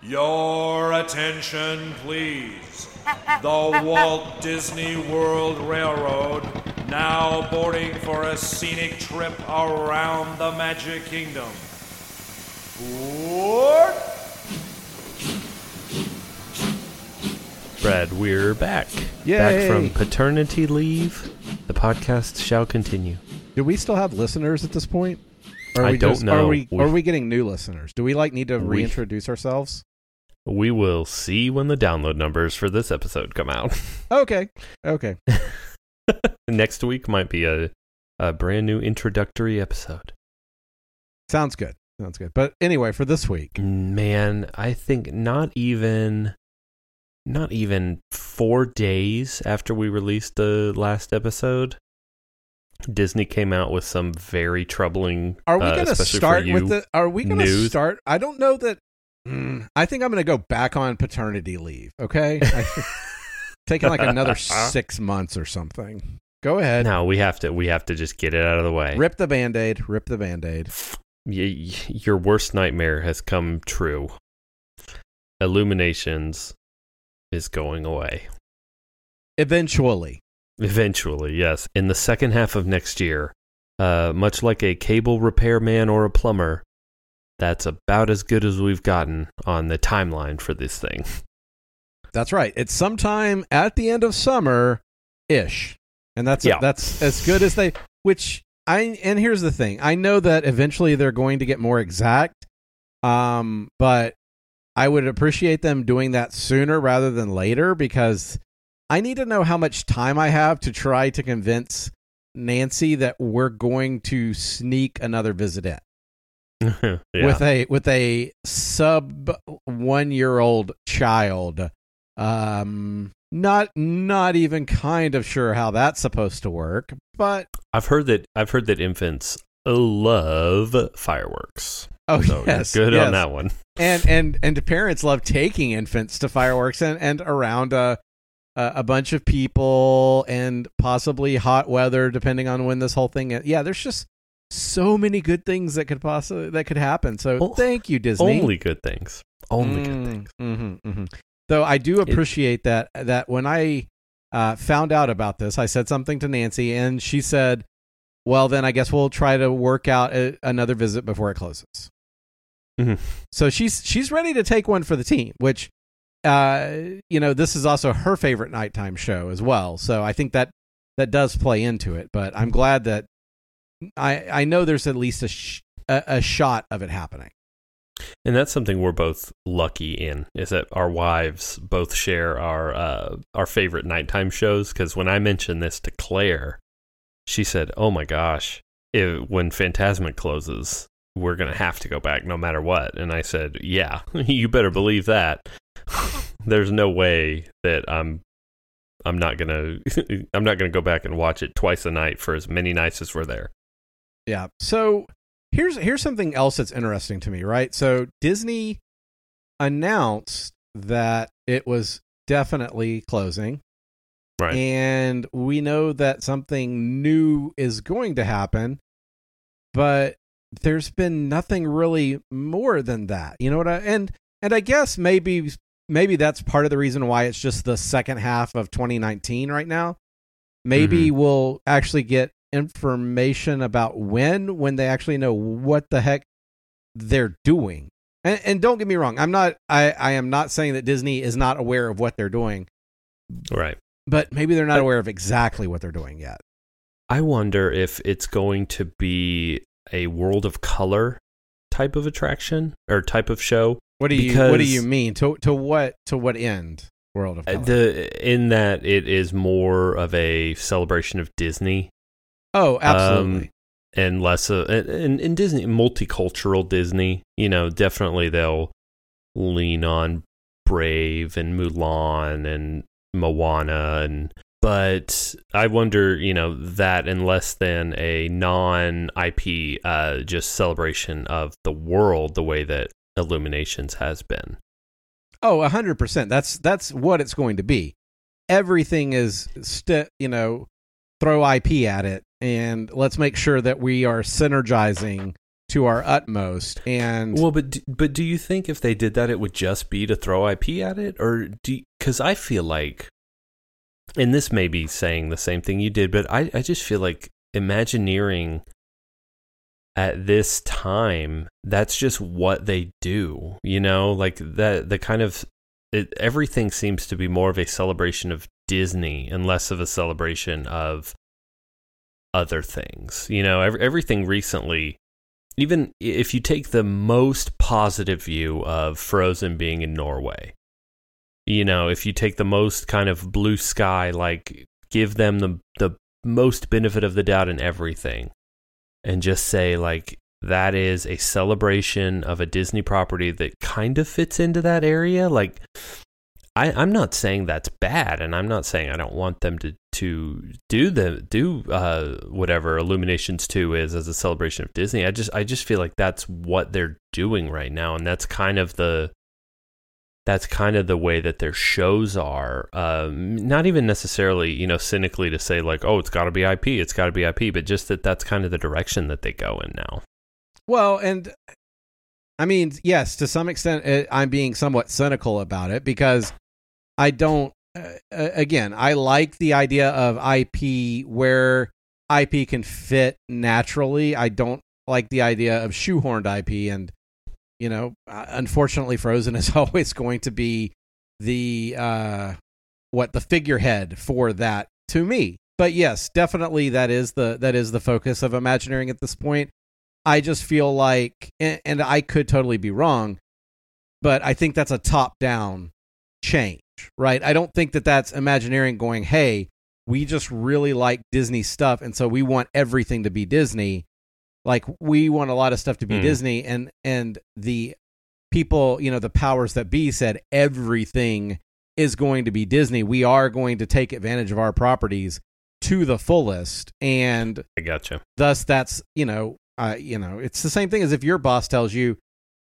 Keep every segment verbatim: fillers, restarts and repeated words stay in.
Your attention, please. The Walt Disney World Railroad now boarding for a scenic trip around the Magic Kingdom. Board! Brad, we're back. Yay. Back from paternity leave. The podcast shall continue. Do we still have listeners at this point? Or are I we don't just, know. Are we, We- are we getting new listeners? Do we like need to We- reintroduce ourselves? We will see when the download numbers for this episode come out. Okay. Okay. Next week might be a, a brand new introductory episode. Sounds good. Sounds good. But anyway, for this week. Man, I think not even not even four days after we released the last episode, Disney came out with some very troubling. Are we uh, going to especially start for you, with the are we going to news. start? I don't know that mm, I think I'm going to go back on paternity leave, okay? I, taking like another six months or something. Go ahead. No, we have to. We have to just get it out of the way. Rip the Band-Aid. Rip the Band-Aid. Y- your worst nightmare has come true. Illuminations is going away. Eventually. Eventually, yes. In the second half of next year, uh, much like a cable repairman or a plumber, that's about as good as we've gotten on the timeline for this thing. That's right. It's sometime at the end of summer-ish. And that's Yeah. that's as good as they which I and here's the thing. I know that eventually they're going to get more exact. Um, but I would appreciate them doing that sooner rather than later because I need to know how much time I have to try to convince Nancy that we're going to sneak another visit in. yeah. With a with a sub one year old child. Um not not even kind of sure how that's supposed to work, but I've heard that I've heard that infants love fireworks. oh So yes, you're good yes. on that one. And and and parents love taking infants to fireworks and, and around a a bunch of people and possibly hot weather depending on when this whole thing is. Yeah, there's just so many good things that could possibly that could happen. So Well, thank you, Disney. Only good things. Only Mm, good things. Mm-hmm, mm-hmm. Though I do appreciate that that when I uh, found out about this, I said something to Nancy, and she said, "Well, then I guess we'll try to work out a, another visit before it closes." Mhm. So she's she's ready to take one for the team, which uh, you know this is also her favorite nighttime show as well. So I think that that does play into it. But I'm glad that I I know there's at least a sh- a, a shot of it happening. And that's something we're both lucky in, is that our wives both share our uh, our favorite nighttime shows. Because when I mentioned this to Claire, she said, "Oh my gosh, if, when Phantasmic closes, we're going to have to go back no matter what." And I said, "Yeah, you better believe that. There's no way that I'm I'm not gonna I'm not gonna go back and watch it twice a night for as many nights as we're there." Yeah. So here's here's something else that's interesting to me, right? So Disney announced that it was definitely closing. Right. And we know that something new is going to happen, but there's been nothing really more than that. You know what I and and I guess maybe maybe that's part of the reason why it's just the second half of twenty nineteen right now. Maybe Mm-hmm. we'll actually get information about when when they actually know what the heck they're doing. And, and don't get me wrong, I'm not I, I am not saying that Disney is not aware of what they're doing. Right. But maybe they're not But- aware of exactly what they're doing yet. I wonder if it's going to be a World of Color type of attraction or type of show. What do you Because- What do you mean? To to what to what end? World of Uh, Color. The in that it is more of a celebration of Disney, oh, absolutely. um, and less of and, and Disney multicultural Disney. You know, definitely they'll lean on Brave and Mulan and Moana and. But I wonder, you know, that in less than a non-I P, uh, just celebration of the world, the way that Illuminations has been. Oh, a hundred percent. That's that's what it's going to be. Everything is, st- you know, throw I P at it, and let's make sure that we are synergizing to our utmost. And well, but do, but do you think if they did that, it would just be to throw I P at it, or do? Because I feel like, and this may be saying the same thing you did, but I I just feel like Imagineering at this time, that's just what they do, you know, like that the kind of it, everything seems to be more of a celebration of Disney and less of a celebration of other things. You know, every, everything recently, even if you take the most positive view of Frozen being in Norway, you know, if you take the most kind of blue sky, like give them the the most benefit of the doubt in everything, and just say like that is a celebration of a Disney property that kind of fits into that area. Like I, I'm not saying that's bad, and I'm not saying I don't want them to, to do the do uh, whatever Illuminations two is as a celebration of Disney. I just I just feel like that's what they're doing right now, and that's kind of the that's kind of the way that their shows are. Um, not even necessarily, you know, cynically to say like, oh, it's got to be I P, it's got to be I P, but just that that's kind of the direction that they go in now. Well, and I mean, yes, to some extent, it, I'm being somewhat cynical about it because I don't. Uh, again, I like the idea of I P where I P can fit naturally. I don't like the idea of shoehorned I P, and you know, unfortunately, Frozen is always going to be the uh, what the figurehead for that to me. But yes, definitely that is the that is the focus of Imagineering at this point. I just feel like, and, and I could totally be wrong, but I think that's a top-down change, right? I don't think that that's Imagineering going, hey, we just really like Disney stuff, and so we want everything to be Disney. Like, we want a lot of stuff to be mm. Disney, and and the people, you know, the powers that be said everything is going to be Disney. We are going to take advantage of our properties to the fullest, and I gotcha. Thus, that's, you know, uh, you know, it's the same thing as if your boss tells you,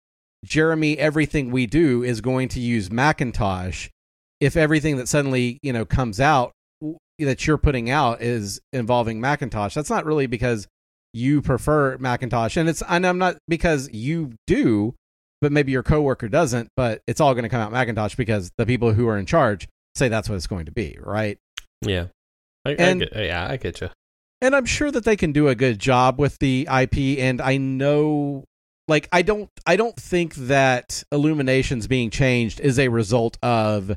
Jeremy, everything we do is going to use Macintosh. If everything that suddenly, you know, comes out that you're putting out is involving Macintosh, that's not really because you prefer Macintosh, and it's and I'm not because you do, but maybe your coworker doesn't, but it's all going to come out Macintosh because the people who are in charge say that's what it's going to be, right? Yeah, I, and, I get, yeah, I get you. And I'm sure that they can do a good job with the I P, and I know, like, I don't, I don't think that Illuminations being changed is a result of.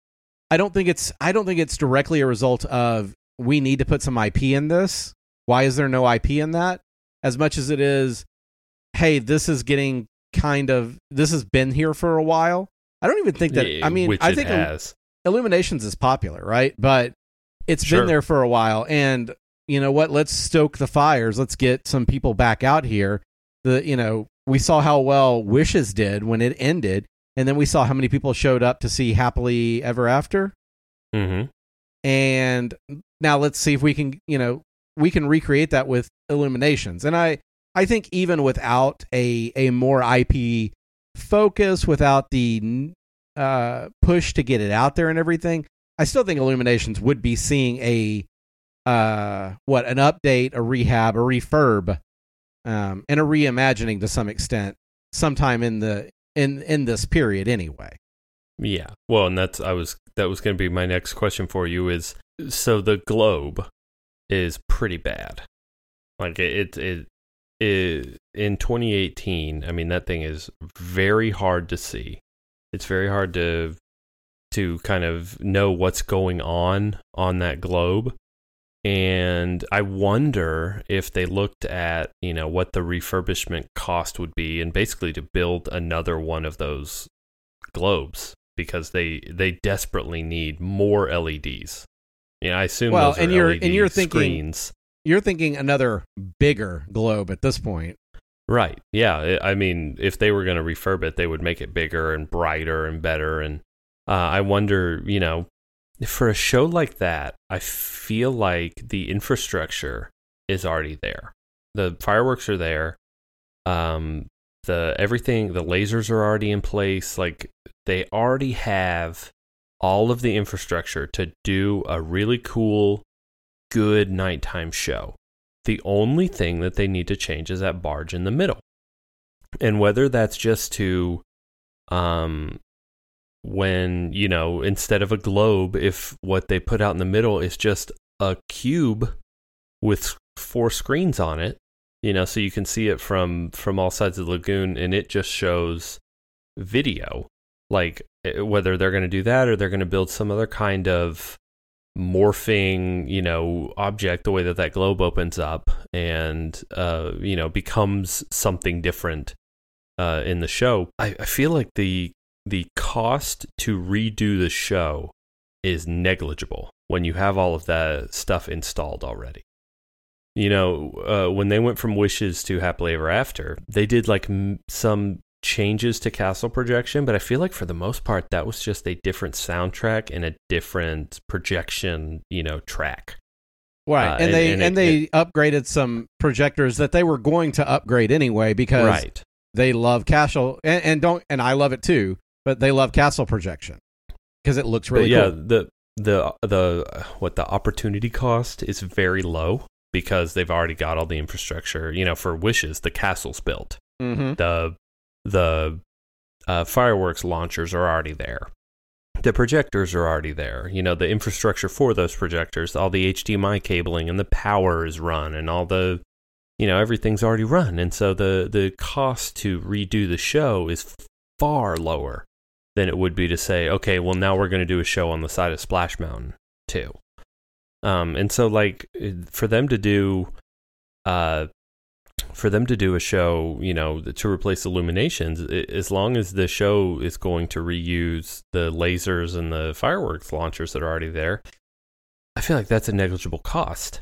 I don't think it's, I don't think it's directly a result of we need to put some I P in this. Why is there no I P in that? As much as it is, hey, this is getting kind of, this has been here for a while. I don't even think that, yeah, I mean, which I think it has. Illuminations is popular, right? But it's Sure. been there for a while. And you know what? Let's stoke the fires. Let's get some people back out here. The, you know, we saw how well Wishes did when it ended. And then we saw how many people showed up to see Happily Ever After. Mm-hmm. And now let's see if we can, you know, we can recreate that with Illuminations. And I, I think even without a, a more I P focus, without the uh, push to get it out there and everything, I still think Illuminations would be seeing a, uh, what, an update, a rehab, a refurb, um, and a reimagining to some extent sometime in the, in, in this period anyway. Yeah. Well, and that's, I was, that was going to be my next question for you is, so the globe is pretty bad. Like it, it, it, in twenty eighteen, I mean, that thing is very hard to see. It's very hard to, to kind of know what's going on on that globe. And I wonder if they looked at, you know, what the refurbishment cost would be and basically to build another one of those globes because they, they desperately need more L E Ds. Yeah, I assume well, those are and you're L E D and you're thinking screens. You're thinking another bigger globe at this point, right? Yeah, I mean, if they were going to refurb it, they would make it bigger and brighter and better. And uh, I wonder, you know, for a show like that, I feel like the infrastructure is already there. The fireworks are there. Um, the everything, the lasers are already in place. Like they already have all of the infrastructure to do a really cool, good nighttime show. The only thing that they need to change is that barge in the middle. And whether that's just to, um, when, you know, instead of a globe, if what they put out in the middle is just a cube with four screens on it, you know, so you can see it from, from all sides of the lagoon, and it just shows video. Like, whether they're going to do that or they're going to build some other kind of morphing, you know, object, the way that that globe opens up and, uh, you know, becomes something different uh, in the show. I, I feel like the the cost to redo the show is negligible when you have all of that stuff installed already. You know, uh, when they went from Wishes to Happily Ever After, they did like m- some changes to castle projection, but I feel like for the most part that was just a different soundtrack and a different projection, you know, track. Right, uh, and, and they and, and it, they it, upgraded some projectors that they were going to upgrade anyway because right. they love castle and, and don't and I love it too, but they love castle projection because it looks really but yeah, cool. the the the what the opportunity cost is very low because they've already got all the infrastructure. You know, for Wishes, the castle's built. Mm-hmm. The the uh, fireworks launchers are already there. The projectors are already there. You know, the infrastructure for those projectors, all the H D M I cabling and the power is run and all the, you know, everything's already run. And so the, the cost to redo the show is far lower than it would be to say, okay, well, now we're going to do a show on the side of Splash Mountain too. Um, and so, like, for them to do, uh, for them to do a show, you know, to replace Illuminations, as long as the show is going to reuse the lasers and the fireworks launchers that are already there, I feel like that's a negligible cost.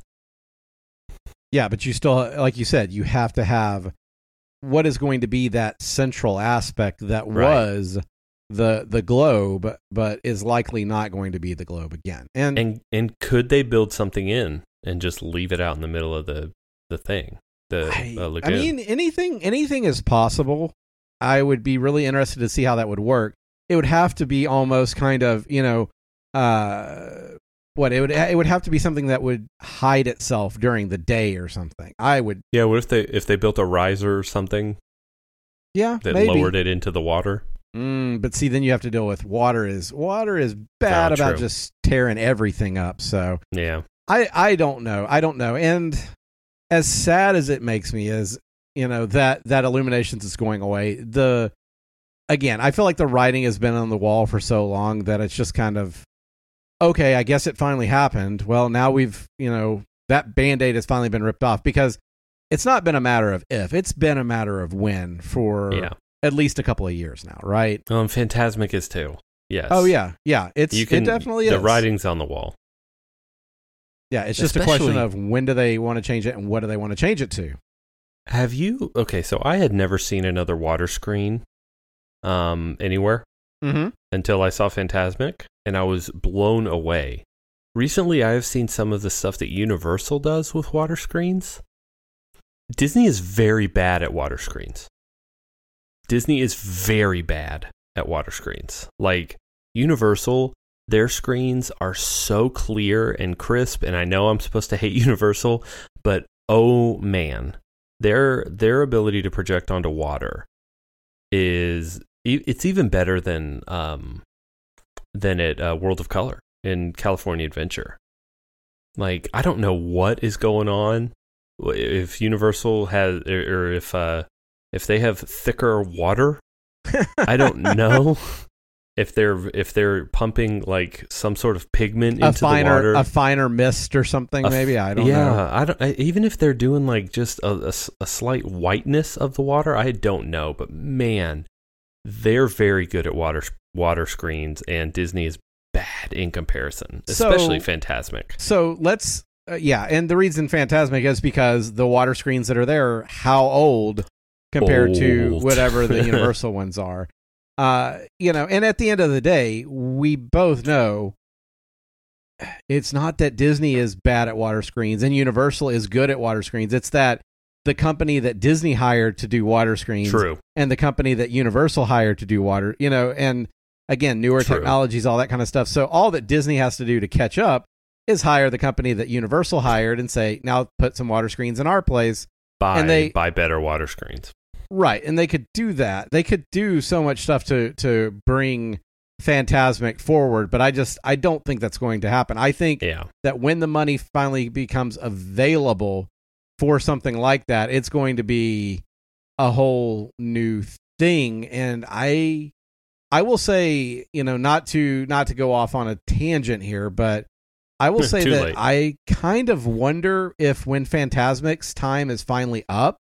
Yeah, but you still, like you said, you have to have what is going to be that central aspect that Right. was the the globe, but is likely not going to be the globe again. And And and could they build something in and just leave it out in the middle of the, the thing? The I, uh, I lagoon? mean, anything anything is possible. I would be really interested to see how that would work. It would have to be almost kind of, you know, uh, what it would it would have to be something that would hide itself during the day or something. I would, Yeah, what if they if they built a riser or something yeah, that maybe. lowered it into the water? Mm, but see, then you have to deal with water. Is water is bad Oh, about true. just tearing everything up. So Yeah. I I don't know. I don't know. And as sad as it makes me is, you know, that that Illuminations is going away. The again, I feel like the writing has been on the wall for so long that it's just kind of okay, I guess it finally happened. Well, now we've, you know, that Band-Aid has finally been ripped off because it's not been a matter of if, it's been a matter of when for Yeah. at least a couple of years now, right? Um, Phantasmic is too. Yes. Oh yeah, yeah. It's You can, it definitely the is. writing's on the wall. Yeah, it's just a question Especially- of when do they want to change it and what do they want to change it to. Have you? Okay, so I had never seen another water screen um, anywhere Mm-hmm. until I saw Phantasmic, and I was blown away. Recently, I have seen some of the stuff that Universal does with water screens. Disney is very bad at water screens. Disney is very bad at water screens. Like, Universal, their screens are so clear and crisp, and I know I'm supposed to hate Universal, but oh man, their their ability to project onto water is it's even better than um than at uh, World of Color in California Adventure. Like, I don't know what is going on if Universal has or if uh if they have thicker water. I don't know if they're if they're pumping like some sort of pigment A into finer, the water, a finer mist or something. A f- maybe I don't yeah, know. I don't. I, even if they're doing like just a, a s- a slight whiteness of the water, I don't know. But man, they're very good at water water screens, and Disney is bad in comparison, So- especially Phantasmic. So let's, uh, yeah, and the reason Phantasmic is because the water screens that are there, how old compared to Old. whatever the Universal ones are. Uh, you know, and at the end of the day, we both know it's not that Disney is bad at water screens and Universal is good at water screens. It's that the company that Disney hired to do water screens True. and the company that Universal hired to do water, you know, and again, newer True. technologies, all that kind of stuff. So all that Disney has to do to catch up is hire the company that Universal hired and say, now put some water screens in our place. Buy And they- buy better water screens. Right, and they could do that. They could do so much stuff to to bring Fantasmic forward, but I just I don't think that's going to happen. I think yeah. that when the money finally becomes available for something like that, it's going to be a whole new thing. And I I will say, you know, not to not to go off on a tangent here, but I will say that late. I kind of wonder if when Fantasmic's time is finally up,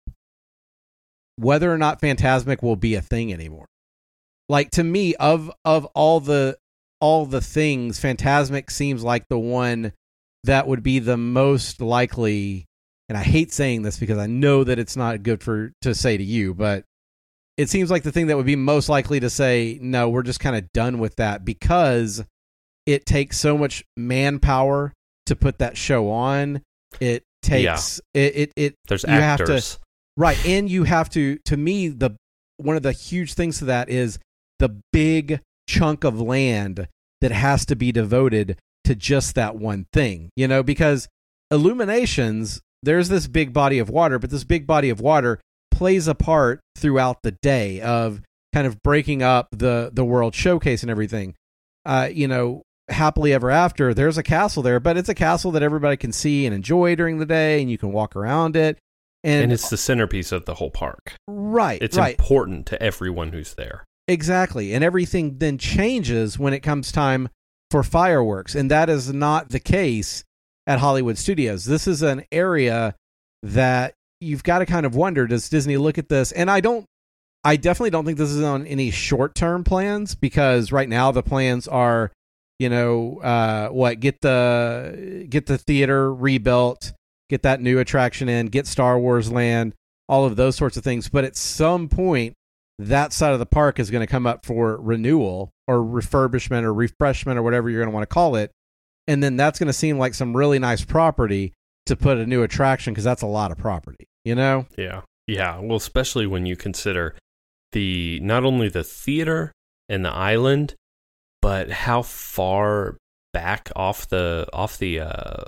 whether or not Fantasmic will be a thing anymore. Like, to me, of of all the all the things, Fantasmic seems like the one that would be the most likely. And I hate saying this because I know that it's not good for to say to you, but it seems like the thing that would be most likely to say, no, we're just kind of done with that, because it takes so much manpower to put that show on. It takes yeah. it, it it there's you actors. Have to, right, and you have to. To me, the one of the huge things to that is the big chunk of land that has to be devoted to just that one thing, you know, because Illuminations, there's this big body of water, but this big body of water plays a part throughout the day of kind of breaking up the, the World Showcase and everything. Uh, you know, Happily Ever After, there's a castle there, but it's a castle that everybody can see and enjoy during the day, and you can walk around it. And, and it's the centerpiece of the whole park. Right. It's right. important to everyone who's there. Exactly. And everything then changes when it comes time for fireworks. And that is not the case at Hollywood Studios. This is an area that you've got to kind of wonder, does Disney look at this? And I don't, I definitely don't think this is on any short-term plans, because right now the plans are, you know, uh, what, get the, get the theater rebuilt, get that new attraction in, get Star Wars Land, all of those sorts of things. But at some point, that side of the park is going to come up for renewal or refurbishment or refreshment or whatever you're going to want to call it. And then that's going to seem like some really nice property to put a new attraction, because that's a lot of property, you know? Yeah. Yeah. Well, especially when you consider the, not only the theater and the island, but how far back off the, off the, uh,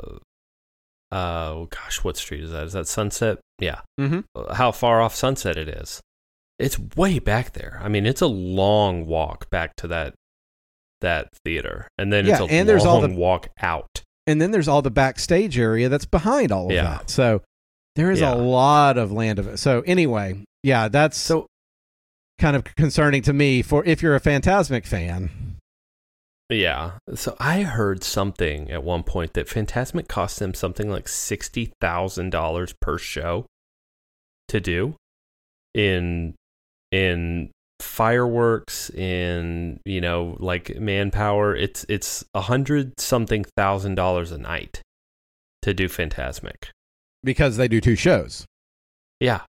uh, oh gosh, what street is that? Is that Sunset? Yeah. Mm-hmm. How far off Sunset it is. It's way back there. I mean, it's a long walk back to that that theater, and then yeah, it's a and long there's all the, walk out. And then there's all the backstage area that's behind all of yeah. that. So there is yeah. a lot of land of it. So anyway, yeah, that's so kind of concerning to me for if you're a Fantasmic fan. Yeah. So I heard something at one point that Fantasmic cost them something like sixty thousand dollars per show to do in in fireworks, in, you know, like manpower. It's it's a hundred something thousand dollars a night to do Fantasmic, because they do two shows. Yeah,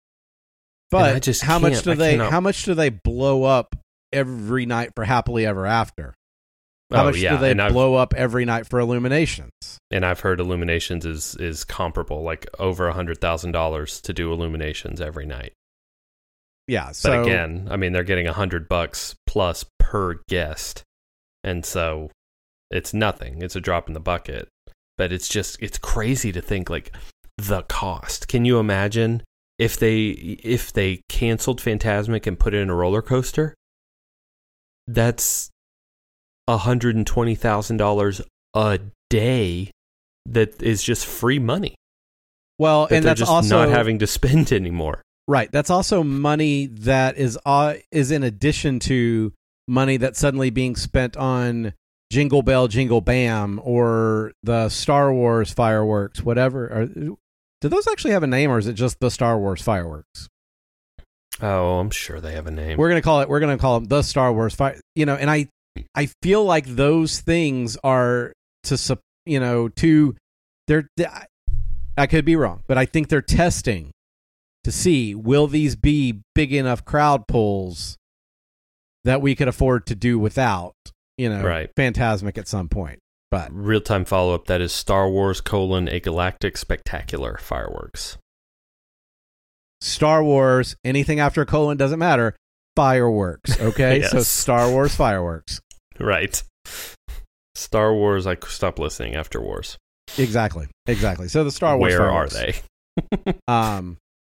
but I just how much do I they cannot... how much do they blow up every night for Happily Ever After? How oh, much yeah. do they and blow I've, up every night for Illuminations? And I've heard Illuminations is is comparable, like over a hundred thousand dollars to do Illuminations every night. Yeah, so, but again, I mean, they're getting a hundred bucks plus per guest, and so it's nothing. It's a drop in the bucket. But it's just it's crazy to think like the cost. Can you imagine if they if they canceled Fantasmic and put it in a roller coaster? That's a hundred and twenty thousand dollars a day. That is just free money. Well, that and they're that's just also not having to spend anymore. Right. That's also money that is uh, is in addition to money that's suddenly being spent on Jingle Bell, Jingle Bam, or the Star Wars fireworks, whatever. Are, do those actually have a name, or is it just the Star Wars fireworks? Oh, I'm sure they have a name. We're gonna call it. We're gonna call them the Star Wars fire. You know, and I, I feel like those things are to, you know, to they're. I could be wrong, but I think they're testing to see, will these be big enough crowd pulls that we could afford to do without, you know, right. Fantasmic at some point. But real-time follow-up, that is Star Wars colon a galactic spectacular fireworks. Star Wars, anything after a colon doesn't matter, fireworks, okay? Yes. So Star Wars fireworks. Right. Star Wars, I stopped listening after Wars. Exactly, exactly. So the Star Wars Where fireworks. are they? um...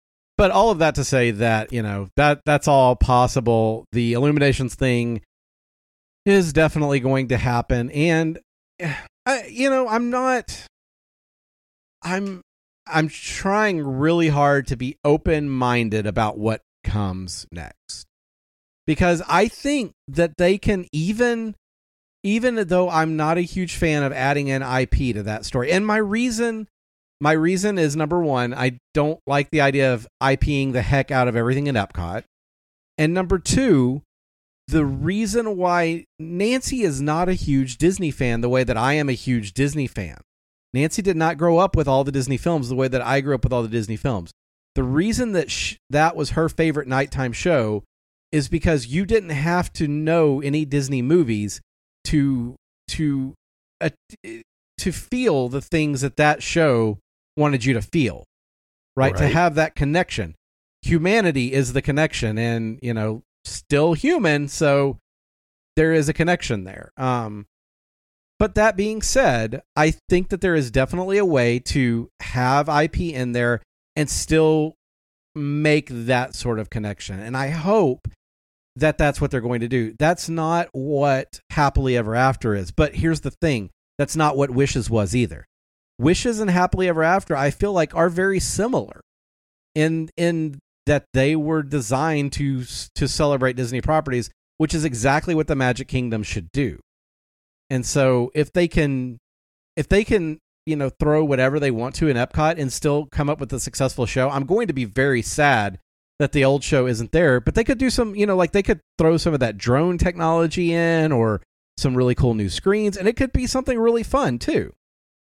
but all of that to say that, you know, that that's all possible. The Illuminations thing is definitely going to happen. And, I, you know, I'm not, I'm, I'm trying really hard to be open-minded about what comes next. Because I think that they can even, even though I'm not a huge fan of adding an I P to that story. And my reason, my reason is, number one, I don't like the idea of IPing the heck out of everything in Epcot. And number two, the reason why Nancy is not a huge Disney fan the way that I am a huge Disney fan. Nancy did not grow up with all the Disney films the way that I grew up with all the Disney films. The reason that sh- that was her favorite nighttime show is because you didn't have to know any Disney movies to to uh, to feel the things that that show wanted you to feel, right? right? To have that connection. Humanity is the connection, and, you know, still human, so there is a connection there. Um, but that being said, I think that there is definitely a way to have I P in there and still make that sort of connection. And I hope that that's what they're going to do. That's not what Happily Ever After is. But here's the thing. That's not what Wishes was either. Wishes and Happily Ever After, I feel like, are very similar in in that they were designed to to celebrate Disney properties, which is exactly what the Magic Kingdom should do. And so if they can if they can, you know, throw whatever they want to in Epcot and still come up with a successful show, I'm going to be very sad that the old show isn't there. But they could do some, you know, like they could throw some of that drone technology in, or some really cool new screens, and it could be something really fun too.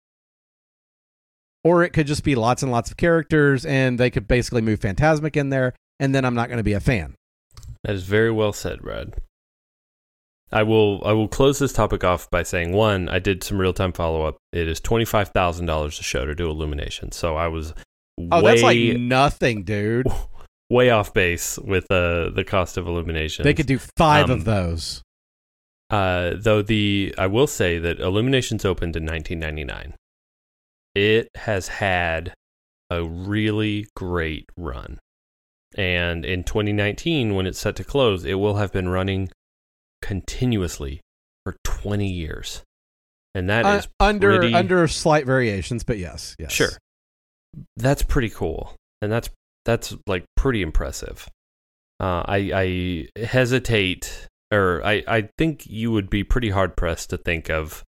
Or it could just be lots and lots of characters, and they could basically move Fantasmic in there, and then I'm not going to be a fan. That is very well said, Brad. I will I will close this topic off by saying, one, I did some real-time follow-up. It is twenty-five thousand dollars a show to do Illumination, so I was Oh, way, that's like nothing, dude. way off base with uh, the cost of Illumination. They could do five um, of those. Uh, though the I will say that Illuminations opened in nineteen ninety-nine. It has had a really great run. And in twenty nineteen, when it's set to close, it will have been running continuously for twenty years. And that uh, is under pretty, under slight variations, but yes, yes. Sure. That's pretty cool. And that's that's like pretty impressive. Uh, I I hesitate, or I, I think you would be pretty hard pressed to think of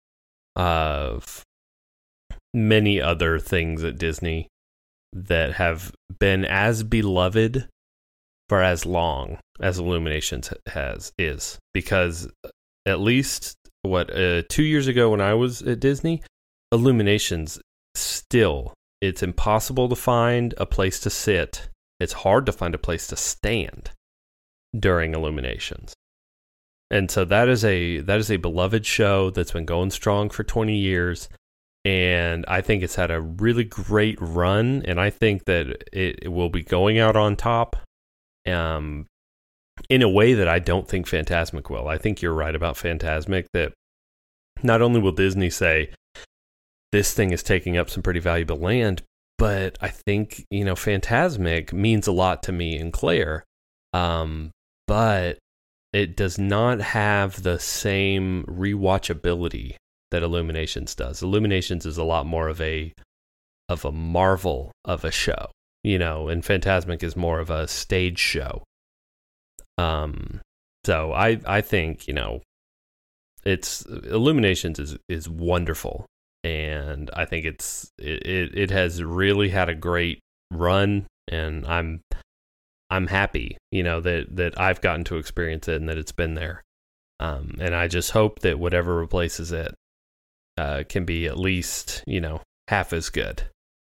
of many other things at Disney that have been as beloved for as long as Illuminations has is, because at least what uh, two years ago when I was at Disney, Illuminations still, it's impossible to find a place to sit. It's hard to find a place to stand during Illuminations. And so that is a that is a beloved show that's been going strong for twenty years. And I think it's had a really great run, and I think that it, it will be going out on top um, in a way that I don't think Fantasmic will. I think you're right about Fantasmic, that not only will Disney say, this thing is taking up some pretty valuable land, but I think, you know, Fantasmic means a lot to me and Claire, um, but it does not have the same rewatchability that Illuminations does. Illuminations is a lot more of a of a marvel of a show, you know, and Fantasmic is more of a stage show. Um, so I I think, you know, it's Illuminations is is wonderful, and I think it's it it has really had a great run, and I'm I'm happy, you know, that that I've gotten to experience it and that it's been there. Um, and I just hope that whatever replaces it Uh, can be at least, you know, half as good.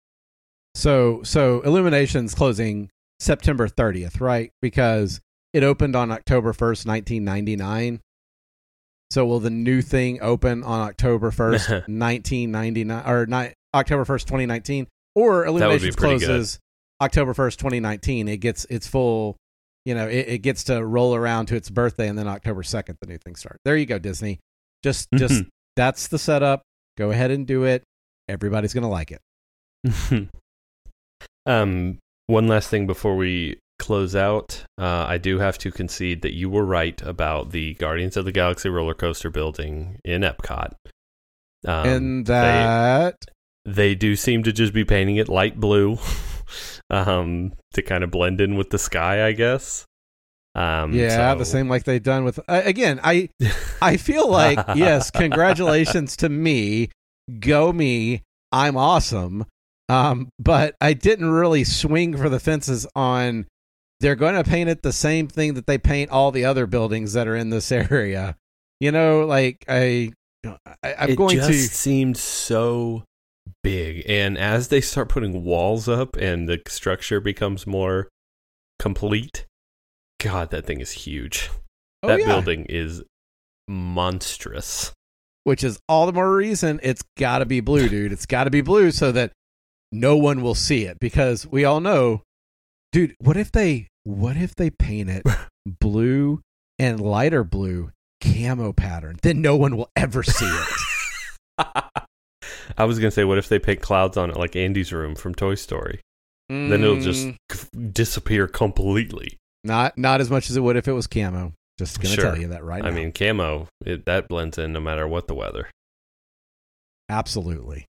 So, so Illuminations closing September thirtieth, right? Because it opened on October first, nineteen ninety-nine. So will the new thing open on October first, nineteen ninety-nine, or ni- October first, twenty nineteen? Or Illuminations closes good. October first, twenty nineteen. It gets its full, you know, it, it gets to roll around to its birthday, and then October second, the new thing starts. There you go, Disney. Just, just. That's the setup. Go ahead and do it. Everybody's going to like it. um, One last thing before we close out. Uh, I do have to concede that you were right about the Guardians of the Galaxy roller coaster building in Epcot. Um, and that... They, they do seem to just be painting it light blue um, to kind of blend in with the sky, I guess. Um, yeah, so. the same like they've done with... Uh, again, I I feel like, yes, congratulations to me. Go me. I'm awesome. Um, but I didn't really swing for the fences on... They're going to paint it the same thing that they paint all the other buildings that are in this area. You know, like, I... I I'm it going just to... seemed so big. And as they start putting walls up and the structure becomes more complete... God, that thing is huge. Oh, that yeah. building is monstrous. Which is all the more reason it's got to be blue, dude. It's got to be blue so that no one will see it. Because we all know, dude, what if they what if they paint it blue and lighter blue camo pattern? Then no one will ever see it. I was going to say, what if they paint clouds on it like Andy's room from Toy Story? Mm. Then it'll just disappear completely. Not not as much as it would if it was camo. Just going to sure. tell you that right now. I mean, camo, it, that blends in no matter what the weather. Absolutely.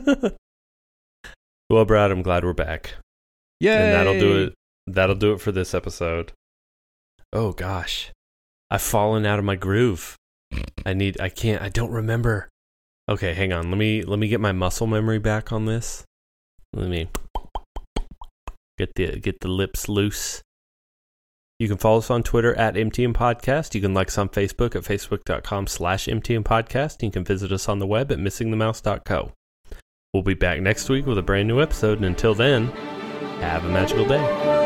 Well, Brad, I'm glad we're back. Yay! And that'll do it. That'll do it for this episode. Oh, gosh. I've fallen out of my groove. I need, I can't, I don't remember. Okay, hang on. Let me, let me get my muscle memory back on this. Let me get the, get the lips loose. You can follow us on Twitter at M T M Podcast. You can like us on Facebook at facebook.com slash MTM Podcast. You can visit us on the web at missing the mouse dot co. We'll be back next week with a brand new episode. And until then, have a magical day.